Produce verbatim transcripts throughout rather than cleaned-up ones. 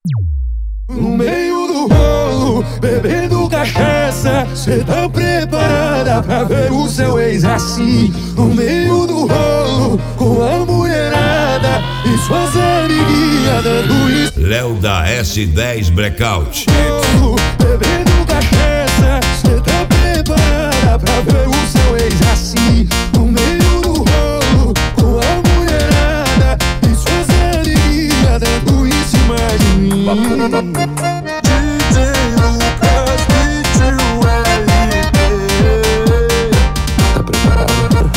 No meio do rolo, bebendo cachaça, cê tá preparada pra ver o seu ex assim? No meio do rolo, com a mulherada e suas amiguinhas dando isso. Léo da S dez Blackout. Bebendo cachaça, cê tá preparada pra ver o seu ex assim? No meio do rolo, com a mulherada e suas amiguinhas dando em cima de mim. D J Lucas, Beat U L P. Tá preparado?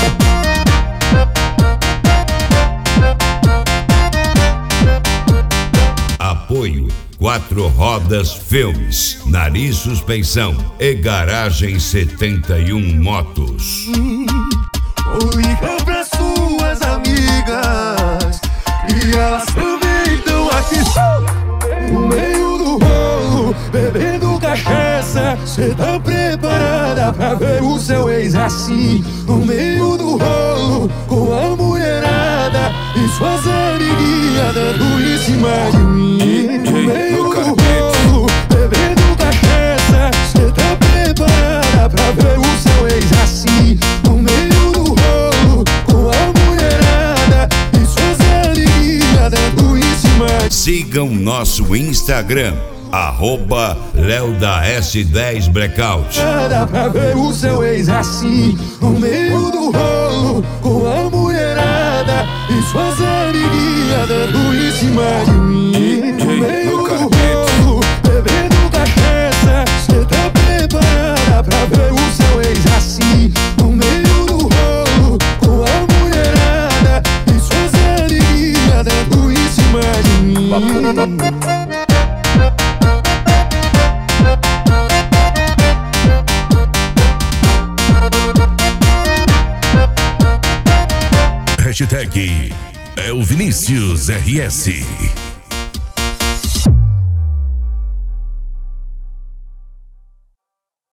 Apoio Quatro Rodas Filmes, Nariz Suspensão e Garagem setenta e um Motos. Liga pra suas amigas e elas também estão aqui. No meio do rolo, bebendo cachaça, cê tá preparada pra ver o seu ex assim? No meio do rolo, com a mulherada e suas amiguinhas dando em cima de mim. No meio do rolo, bebendo cachaça, cê tá preparada pra ver o seu ex assim? No meio do rolo, com a mulherada e suas amiguinhas dando em cima de mim. Sigam nosso Instagram, arroba Léo da S dez Blackout. Dá pra ver o seu ex assim? No meio do rolo, com a mulherada e suas amiguinhas dando em cima de mim. No meio do rolo, bebendo cachaça, cê tá preparada pra ver o seu ex assim? No meio do rolo, com a mulherada e suas amiguinhas dando em cima de mim. Hashtag é o Vinícius R S.